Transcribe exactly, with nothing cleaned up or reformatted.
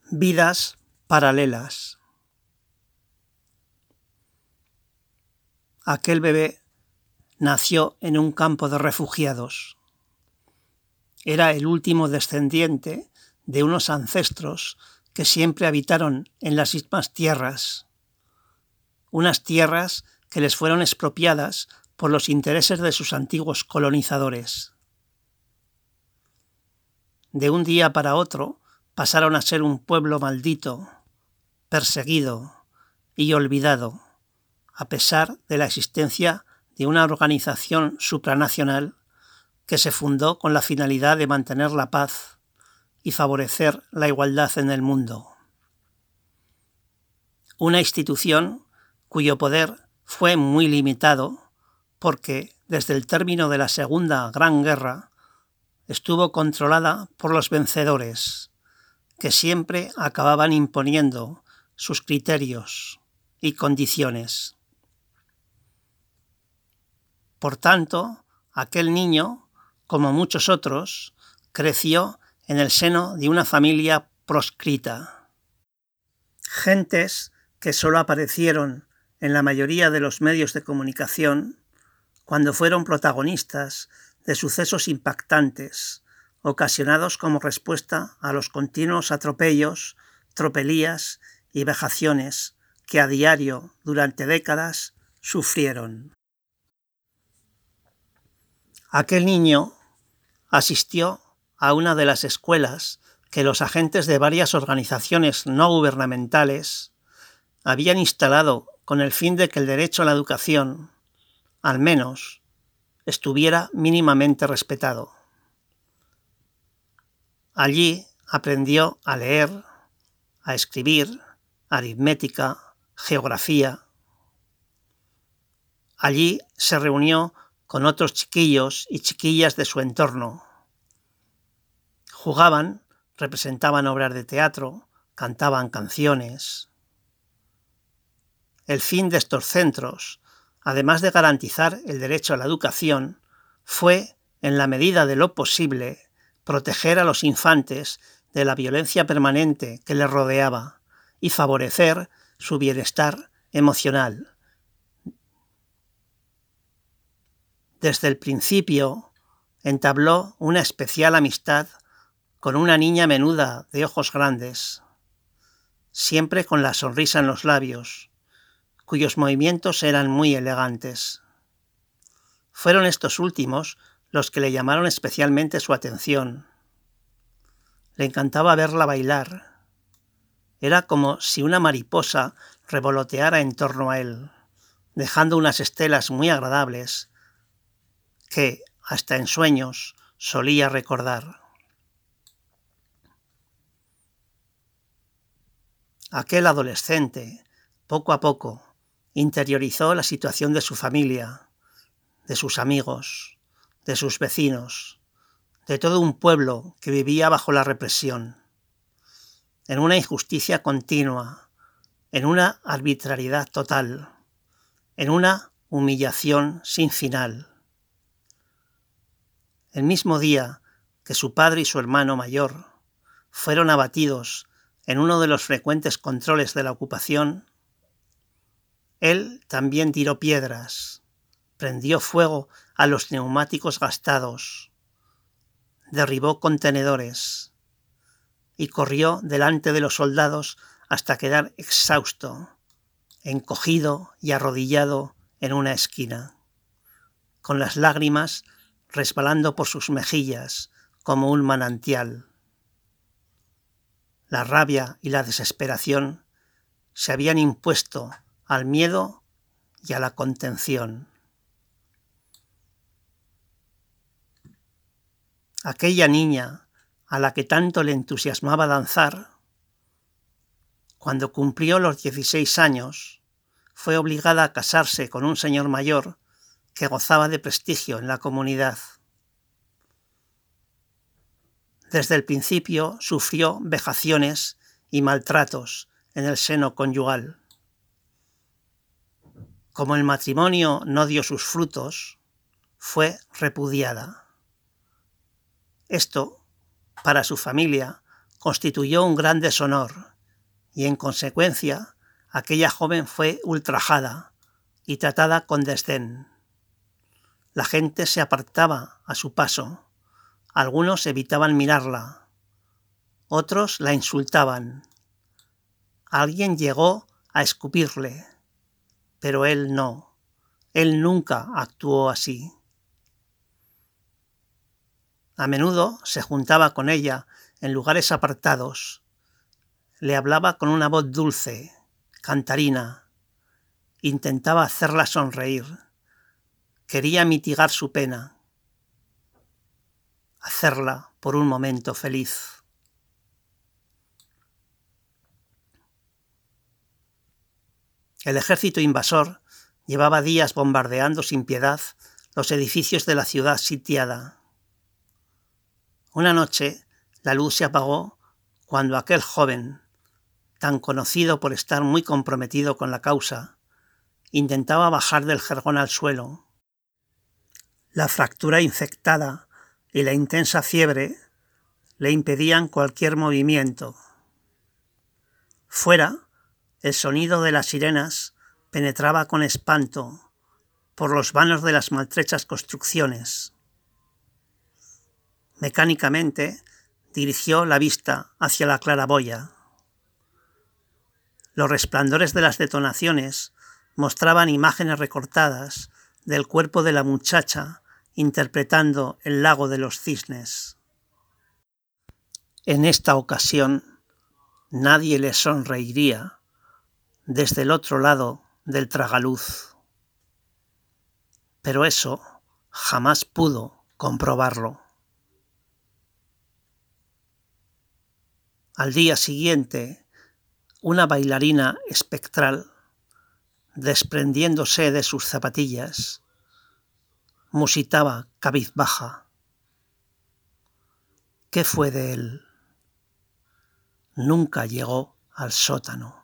Vidas paralelas. Aquel bebé nació en un campo de refugiados. Era el último descendiente de unos ancestros que siempre habitaron en las mismas tierras, unas tierras que les fueron expropiadas por los intereses de sus antiguos colonizadores. De un día para otro pasaron a ser un pueblo maldito, perseguido y olvidado, a pesar de la existencia de una organización supranacional que se fundó con la finalidad de mantener la paz y favorecer la igualdad en el mundo. Una institución cuyo poder fue muy limitado porque, desde el término de la Segunda Gran Guerra, estuvo controlada por los vencedores, que siempre acababan imponiendo sus criterios y condiciones. Por tanto, aquel niño, como muchos otros, creció en el seno de una familia proscrita. Gentes que solo aparecieron en la mayoría de los medios de comunicación cuando fueron protagonistas de sucesos impactantes, ocasionados como respuesta a los continuos atropellos, tropelías y vejaciones que a diario durante décadas sufrieron. Aquel niño asistió a una de las escuelas que los agentes de varias organizaciones no gubernamentales habían instalado con el fin de que el derecho a la educación, al menos, estuviera mínimamente respetado. Allí aprendió a leer, a escribir, aritmética, geografía. Allí se reunió con otros chiquillos y chiquillas de su entorno. Jugaban, representaban obras de teatro, cantaban canciones. El fin de estos centros, además de garantizar el derecho a la educación, fue, en la medida de lo posible, proteger a los infantes de la violencia permanente que les rodeaba y favorecer su bienestar emocional. Desde el principio entabló una especial amistad con una niña menuda de ojos grandes, siempre con la sonrisa en los labios, cuyos movimientos eran muy elegantes. Fueron estos últimos los que le llamaron especialmente su atención. Le encantaba verla bailar. Era como si una mariposa revoloteara en torno a él, dejando unas estelas muy agradables que, hasta en sueños, solía recordar. Aquel adolescente, poco a poco, interiorizó la situación de su familia, de sus amigos, de sus vecinos, de todo un pueblo que vivía bajo la represión, en una injusticia continua, en una arbitrariedad total, en una humillación sin final. El mismo día que su padre y su hermano mayor fueron abatidos en uno de los frecuentes controles de la ocupación, él también tiró piedras, prendió fuego a los neumáticos gastados, derribó contenedores y corrió delante de los soldados hasta quedar exhausto, encogido y arrodillado en una esquina, con las lágrimas resbalando por sus mejillas como un manantial. La rabia y la desesperación se habían impuesto al miedo y a la contención. Aquella niña a la que tanto le entusiasmaba danzar, cuando cumplió los dieciséis años, fue obligada a casarse con un señor mayor que gozaba de prestigio en la comunidad. Desde el principio sufrió vejaciones y maltratos en el seno conyugal. Como el matrimonio no dio sus frutos, fue repudiada. Esto, para su familia, constituyó un gran deshonor y, en consecuencia, aquella joven fue ultrajada y tratada con desdén. La gente se apartaba a su paso. Algunos evitaban mirarla. Otros la insultaban. Alguien llegó a escupirle, pero él no. Él nunca actuó así. A menudo se juntaba con ella en lugares apartados. Le hablaba con una voz dulce, cantarina. Intentaba hacerla sonreír. Quería mitigar su pena. Hacerla por un momento feliz. El ejército invasor llevaba días bombardeando sin piedad los edificios de la ciudad sitiada. Una noche la luz se apagó cuando aquel joven, tan conocido por estar muy comprometido con la causa, intentaba bajar del jergón al suelo. La fractura infectada y la intensa fiebre le impedían cualquier movimiento. Fuera, el sonido de las sirenas penetraba con espanto por los vanos de las maltrechas construcciones. Mecánicamente dirigió la vista hacia la claraboya. Los resplandores de las detonaciones mostraban imágenes recortadas del cuerpo de la muchacha interpretando el lago de los cisnes. En esta ocasión nadie le sonreiría desde el otro lado del tragaluz. Pero eso jamás pudo comprobarlo. Al día siguiente, una bailarina espectral, desprendiéndose de sus zapatillas, musitaba cabizbaja. ¿Qué fue de él? Nunca llegó al sótano.